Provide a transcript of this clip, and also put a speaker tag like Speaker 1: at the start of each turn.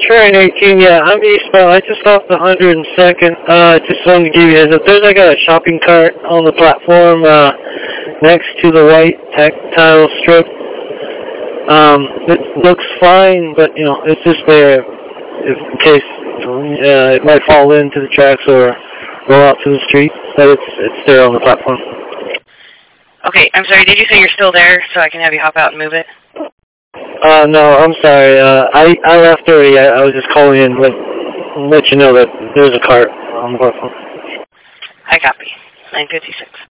Speaker 1: Trent 18, yeah, I'm eastbound. I just off the 102nd. Just wanted to give you a heads up. There's like a shopping cart on the platform next to the white tactile strip. It looks fine, but, you know, it's just there in case it might fall into the tracks or roll out to the street. But it's there on the platform.
Speaker 2: Okay, I'm sorry, did you say you're still there so I can have you hop out and move it?
Speaker 1: No, I'm sorry. I left already. I was just calling in to let you know that there's a cart on the platform.
Speaker 2: I copy. 956.